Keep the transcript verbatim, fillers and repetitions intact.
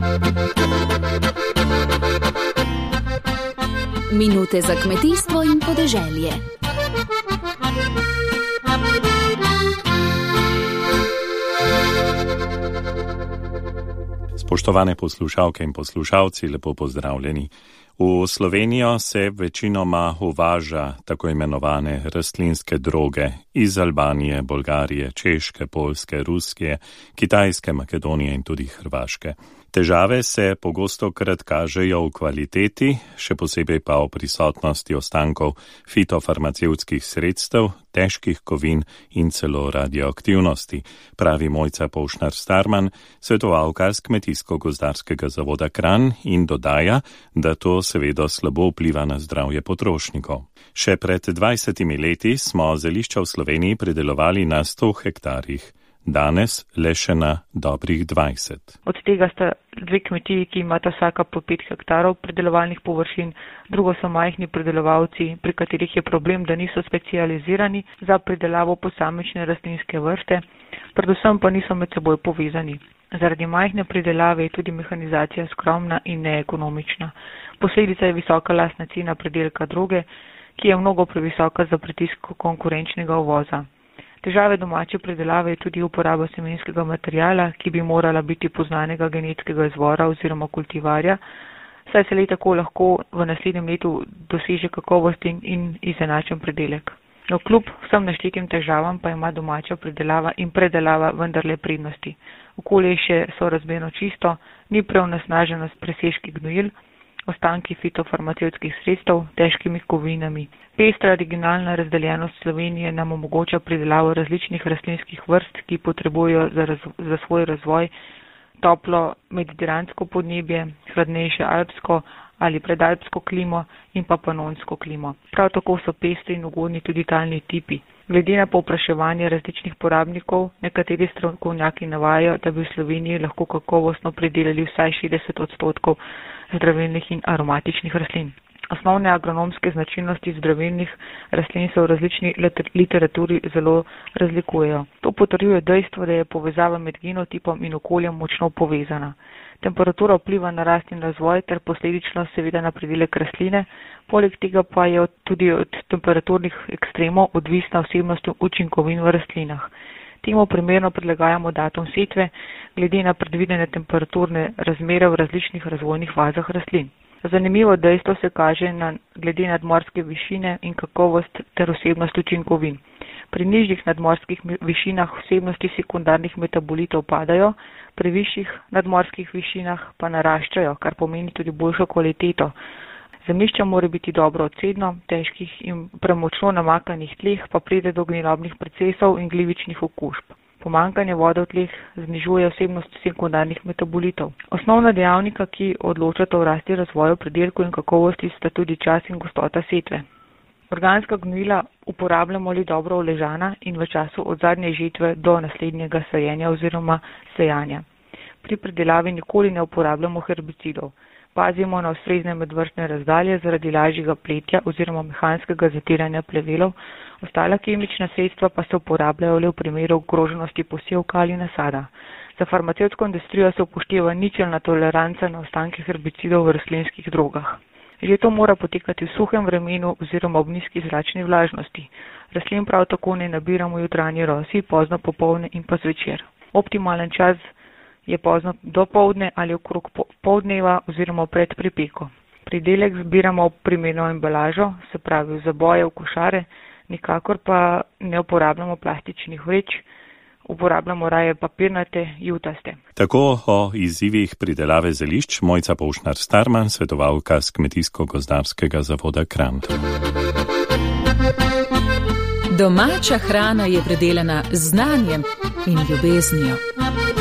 Minute za kmetijstvo in podeželje. Spoštovane poslušalke in poslušalci, lepo pozdravljeni. V Slovenijo se večinoma uvaža tako imenovane rastlinske droge iz Albanije, Bolgarije, Češke, Poljske, Rusije, Kitajske, Makedonije in tudi Hrvaške. Težave se pogostokrat kažejo v kvaliteti, še posebej pa v prisotnosti ostankov fitofarmacevtskih sredstev, težkih kovin in celo radioaktivnosti, pravi Mojca Povšnar-Starman, svetovalka z Kmetijsko-gozdarskega zavoda Kranj, in dodaja, da to seveda slabo vpliva na zdravje potrošnikov. Še pred dvajsetimi leti smo zelišča v Sloveniji pridelovali na sto hektarjih. Danes le še na dobrih dvajset. Od tega sta dve kmetiji, ki imata vsaka po pet hektarov pridelovalnih površin, drugo so majhni pridelovalci, pri katerih je problem, da niso specializirani za pridelavo posamične rastlinske vrste, predvsem pa niso med seboj povezani. Zaradi majhne pridelave je tudi mehanizacija skromna in neekonomična. Posledica je visoka lastna cena pridelka droge, ki je mnogo previsoka za pritisk konkurenčnega uvoza. Težave domače pridelave je tudi uporaba semenskega materijala, ki bi morala biti poznanega genetskega izvora oziroma kultivarja, saj se le tako lahko v naslednjem letu doseže kakovosten in izenačen pridelek. No, kljub vsem naštetim težavam pa ima domača pridelava in predelava vendarle prednosti. Okolje je še sorazmerno čisto, ni preonesnaženo s presežki gnojil, ostanki fitofarmacevtskih sredstev, težkimi kovinami. Pestra regionalna razdeljenost Slovenije nam omogoča pridelavo različnih rastlinskih vrst, ki potrebujejo za, raz, za svoj razvoj toplo mediteransko podnebje, hladnejše alpsko ali predalpsko klimo in pa panonsko klimo. Prav tako so pestri in ugodni tudi talni tipi. Glede na povpraševanje različnih porabnikov, nekateri strokovnjaki navajajo, da bi v Sloveniji lahko kakovostno pridelali vsaj šestdeset odstotkov zdravilnih in aromatičnih rastlin. Osnovne agronomske značilnosti zdravilnih rastlin se v različni literaturi zelo razlikujejo. To potrjuje dejstvo, da je povezava med genotipom in okoljem močno povezana. Temperatura vpliva na rast in razvoj ter posledično seveda na pridelek rastline, poleg tega pa je tudi od temperaturnih ekstremov odvisna vsebnost učinkovin v rastlinah. Temu primerno prilagajamo datum setve glede na predvidene temperaturne razmere v različnih razvojnih fazah rastlin. Zanimivo dejstvo se kaže na glede nadmorske višine in kakovost ter vsebnost učinkovin. Pri nižjih nadmorskih višinah vsebnosti sekundarnih metabolitov padajo, pri višjih nadmorskih višinah pa naraščajo, kar pomeni tudi boljšo kvaliteto. Zemljišče mora biti dobro odcedno, težkih in premočno namakanih tleh pa pride do gnilobnih procesov in glivičnih okužb. Pomanjkanje vode v tleh znižuje vsebnost sekundarnih metabolitov. Osnovna dejavnika, ki odločata o rasti, razvoju, pridelku in kakovosti, sta tudi čas in gostota setve. Organska gnojila uporabljamo le dobro uležana in v času od zadnje žetve do naslednjega sajenja oziroma sejanja. Pri pridelavi nikoli ne uporabljamo herbicidov. Pazimo na ustrezne medvrstne razdalje zaradi lažjega pletja oziroma mehanskega zatiranja plevelov, ostala kemična sredstva pa se uporabljajo le v primeru ogroženosti posevka ali nasada. Za farmacevtsko industrijo se upošteva ničelna toleranca na ostanke herbicidov v rastlinskih drogah. Že to mora potekati v suhem vremenu oziroma ob nizki zračni vlažnosti. Rastlin prav tako ne nabiramo jutranji rosi, pozno popoldne in pa zvečer. Optimalen čas je pozno dopoldne ali okrog poldneva oziroma pred pripeko. Pridelek zbiramo v primerno embalažo, se pravi v zaboje, v košare, nikakor pa ne uporabljamo plastičnih vreč, uporabljamo raje papirnate, jutaste. Tako o izzivih pridelave zelišč Mojca Povšnar-Starman, svetovalka z Kmetijsko-gozdarskega zavoda Kranj. Domača hrana je predelana z znanjem in ljubeznijo.